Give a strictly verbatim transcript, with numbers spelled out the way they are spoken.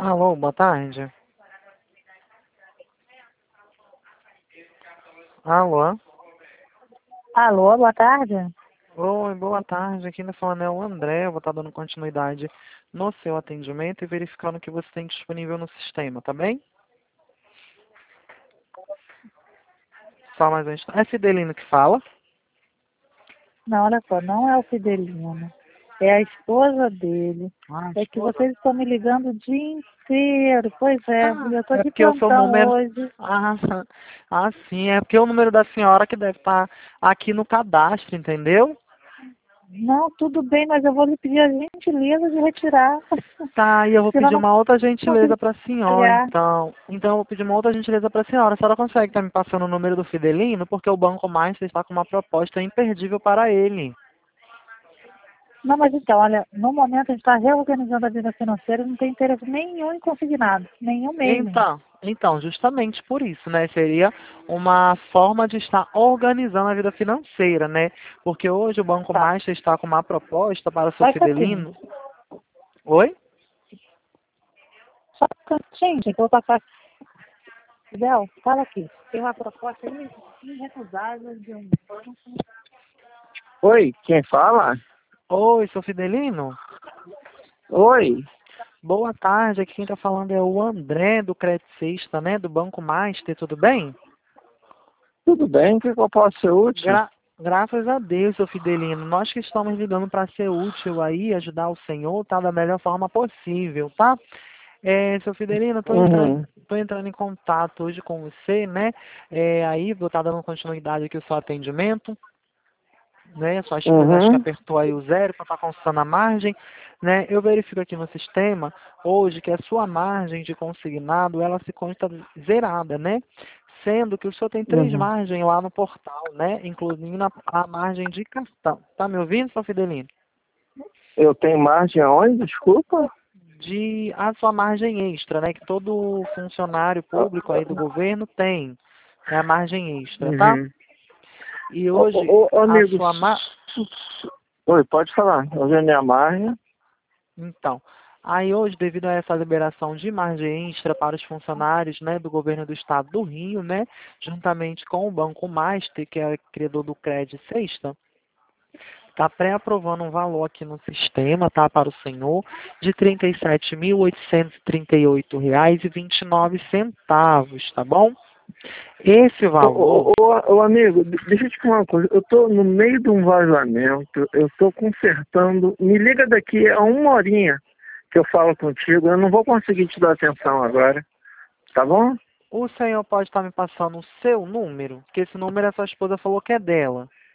Alô, boa tarde. Alô? Alô, boa tarde. Oi, boa tarde. Aqui na falando é o André. Eu vou estar dando continuidade no seu atendimento e verificando o que você tem disponível no sistema, tá bem? Só mais um instante. É Fidelino que fala? Não, olha só, não é o Fidelino. É a esposa dele. Ah, É que esposa. vocês estão me ligando o dia inteiro. Pois é, Ah, e eu estou é de porque o seu plantão número... hoje. Ah, ah, sim. É porque o número da senhora que deve estar aqui no cadastro, entendeu? Não, tudo bem, mas eu vou lhe pedir a gentileza de retirar. Tá, e eu vou Senão pedir eu não uma outra consigo gentileza para a senhora, trabalhar. então. Então eu vou pedir uma outra gentileza para a senhora. A senhora consegue estar me passando o número do Fidelino? Porque o Banco Master está com uma proposta imperdível para ele. Não, mas então, olha, no momento a gente está reorganizando a vida financeira e não tem interesse nenhum em consignado. Nenhum mesmo. Então, então, justamente por isso, né? Seria uma forma de estar organizando a vida financeira, né? Porque hoje o Banco Tá, Master está com uma proposta para o seu só um pouquinho. Fidelino. Oi? Só um cantinho, gente, eu vou passar. Fidel, fala aqui. Tem uma proposta irrecusável de um banco. Oi, quem fala? Oi, seu Fidelino? Oi, Boa tarde, aqui quem está falando é o André do Credit Sexta, né? Do Banco Master, tudo bem? tudo bem? O que que eu posso ser útil? Gra Graças a Deus, seu Fidelino. Nós que estamos ligando para ser útil aí, ajudar o senhor, tá? Da melhor forma possível, tá? É, seu Fidelino, estou entrando, Uhum, tô entrando em contato hoje com você, né? É, aí vou estar dando continuidade aqui ao seu atendimento, né? Sua esposa acho que uhum, apertou aí o zero para estar consultando a margem, né? Eu verifico aqui no sistema hoje que a sua margem de consignado, ela se consta zerada, né? Sendo que o senhor tem três uhum. margens lá no portal, né? Incluindo a, a margem de cartão. Tá me ouvindo, seu Fidelino? Eu tenho margem aonde? Desculpa? De a sua margem extra, né? Que todo funcionário público aí do governo tem, é a margem extra, tá? Uhum. E Ô, hoje ô, ô, a amigo, sua mar... s- s- oi, pode falar. Eu vendi a margem. Então, aí hoje, devido a essa liberação de margem extra para os funcionários, né, do governo do estado do Rio, né, juntamente com o Banco Master, que é criador do Credit Sexta, está pré-aprovando um valor aqui no sistema, tá, para o senhor, de trinta e sete mil oitocentos e trinta e oito reais e vinte e nove centavos, tá bom? Esse Ô, ô, valor, ô, ô, amigo, de- deixa eu te falar uma coisa. Eu tô no meio de um vazamento, eu tô consertando. Me liga daqui a uma horinha que eu falo contigo. Eu não vou conseguir te dar atenção agora, tá bom? o senhor pode estar me passando o seu número, porque esse número a sua esposa falou que é dela.